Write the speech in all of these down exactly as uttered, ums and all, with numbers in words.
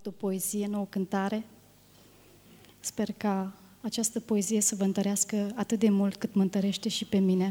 o poezie, nu o cântare. Sper ca această poezie să vă întărească atât de mult cât mă întărește și pe mine.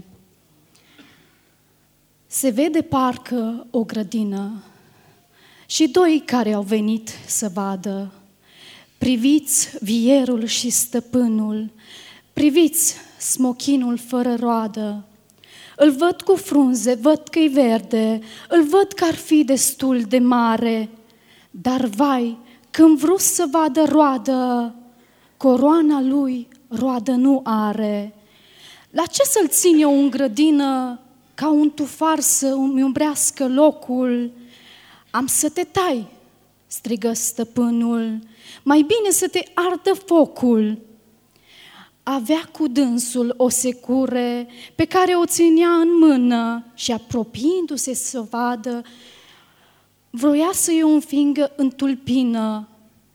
Se vede parcă o grădină și doi care au venit să vadă. Priviți vierul și stăpânul, priviți smochinul fără roadă. Îl văd cu frunze, văd că-i verde, îl văd că ar fi destul de mare, dar vai, când vrut să vadă roadă, coroana lui roadă nu are. La ce să-l țin eu în grădină, ca un tufar să îmi umbrească locul? Am să te tai, strigă stăpânul, mai bine să te ardă focul. Avea cu dânsul o secure pe care o ținea în mână și apropiindu-se să o vadă, vroia să-i o înfingă în tulpină.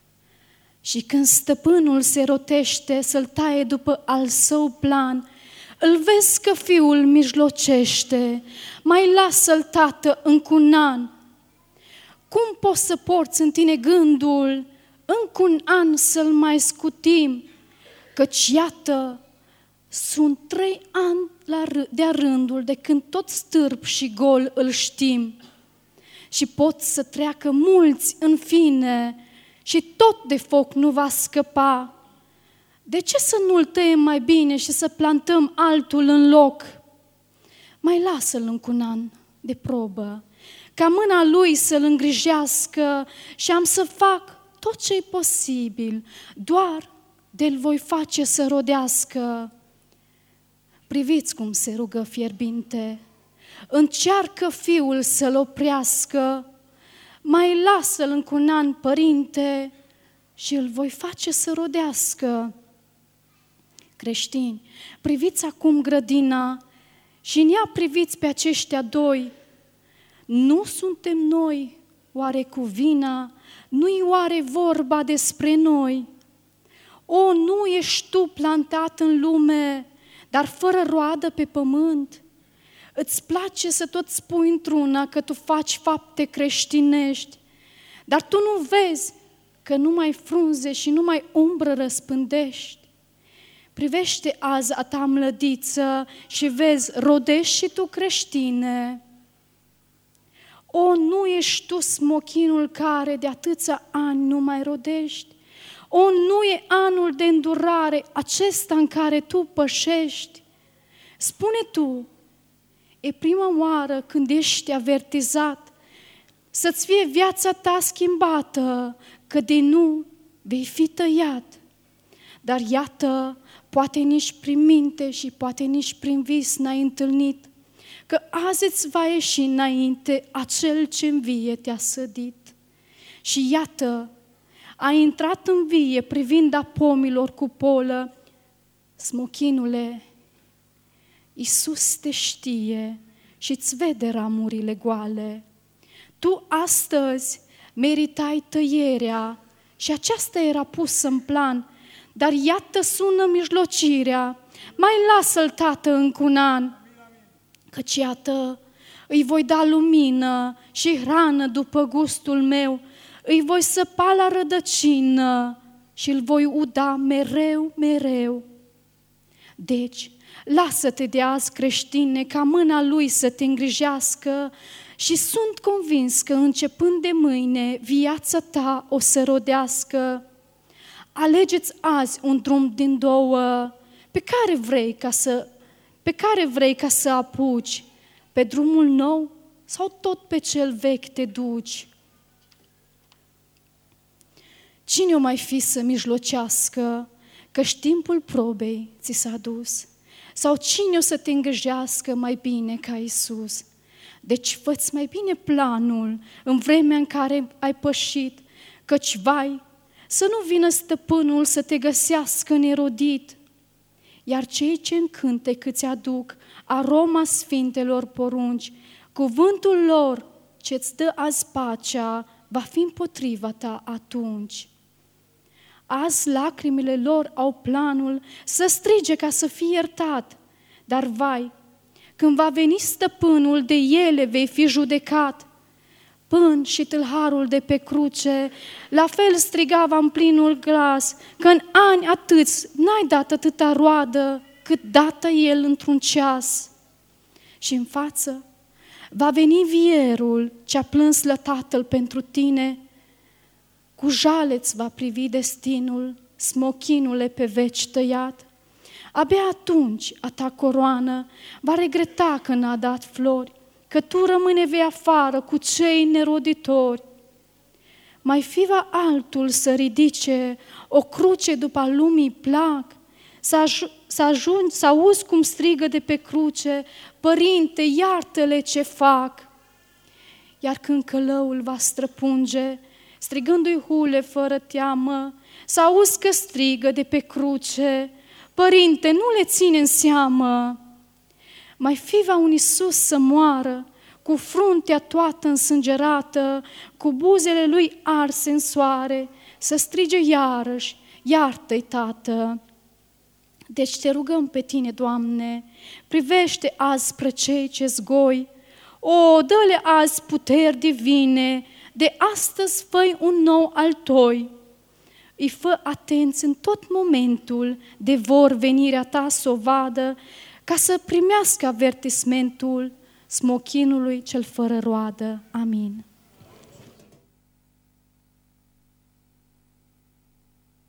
Și când stăpânul se rotește să-l taie după al său plan, îl vezi că fiul mijlocește, mai lasă-l, tată, încă un an. Cum poți să porți în tine gândul, încă un an să-l mai scutim? Căci iată, sunt trei ani la r- de-a rândul de când tot stârp și gol îl știm. Și pot să treacă mulți în fine și tot de foc nu va scăpa. De ce să nu-l tăiem mai bine și să plantăm altul în loc? Mai lasă-l încă un an de probă, ca mâna lui să-l îngrijească și am să fac tot ce-i posibil, doar de-l voi face să rodească. Priviți cum se rugă fierbinte, încearcă fiul să-l oprească, mai lasă-l încă un an, părinte, și îl voi face să rodească. Creștini, priviți acum grădina și în ea priviți pe aceștia doi. Nu suntem noi oare cu vina? Nu-i oare vorba despre noi? O, nu ești tu plantat în lume, dar fără roadă pe pământ? Îți place să tot spui într-una că tu faci fapte creștinești, dar tu nu vezi că numai frunze și numai umbră răspândești. Privește azi a ta mlădiță și vezi, rodești și tu, creștine. O, nu ești tu smochinul care de atâția ani nu mai rodești? O, nu e anul de îndurare acesta în care tu pășești? Spune tu, e prima oară când ești avertizat să-ți fie viața ta schimbată, că de nu vei fi tăiat. Dar iată, poate nici prin minte și poate nici prin vis n-ai întâlnit că azi îți va ieși înainte acel ce în vie te-a sădit. Și iată, ai intrat în vie privind a pomilor cu polă. Smochinule, Iisus te știe și îți vede ramurile goale. Tu astăzi meritai tăierea și aceasta era pusă în plan, dar iată sună mijlocirea. Mai lasă-l, tată, încă un an, căci iată, îi voi da lumină și hrană după gustul meu, îi voi săpa la rădăcină și îl voi uda mereu, mereu. Deci, lasă-te de azi, creștine, ca mâna lui să te îngrijească și sunt convins că începând de mâine viața ta o să rodească. Alegeți azi un drum din două, pe care vrei ca să, pe care vrei ca să apuci, pe drumul nou sau tot pe cel vechi te duci? Cine o mai fi să mijlocească, că-și timpul probei ți s-a dus? Sau cine o să te îngrijească mai bine ca Iisus? Deci fă-ți mai bine planul în vremea în care ai pășit, căci vai, să nu vină stăpânul să te găsească nerodit. Iar cei ce în cântec îți aduc aroma sfintelor porunci, cuvântul lor ce-ți dă azi pacea va fi împotriva ta atunci. Azi lacrimile lor au planul să strige ca să fie iertat, dar vai, când va veni stăpânul, de ele vei fi judecat. pân și tâlharul de pe cruce, la fel strigava în plinul glas, că în ani atâți n-ai dat atâta roadă cât dată el într-un ceas. Și în față va veni vierul ce-a plâns la Tatăl pentru tine, cu jale-ți va privi destinul, smochinule pe veci tăiat. Abia atunci a ta coroană va regreta că n-a dat flori, că tu rămâne vei afară cu cei neroditori. Mai fi va altul să ridice o cruce după lumii plac, să, aj- să ajungi, să auzi cum strigă de pe cruce, Părinte, iartă-le ce fac. Iar când călăul va străpunge, strigându-i hule fără teamă, să auzi că strigă de pe cruce, Părinte, nu le ține în seamă. Mai fi va un Iisus să moară, cu fruntea toată însângerată, cu buzele lui arse în soare, să strige iarăși, iartă-i, Tată. Deci te rugăm pe tine, Doamne, privește azi spre cei ce zgoi, o, dă-le azi puteri divine, de astăzi fă un nou al Toi. Îi fă atenți în tot momentul de vor venirea Ta să o vadă, ca să primească avertismentul smochinului cel fără roadă. Amin.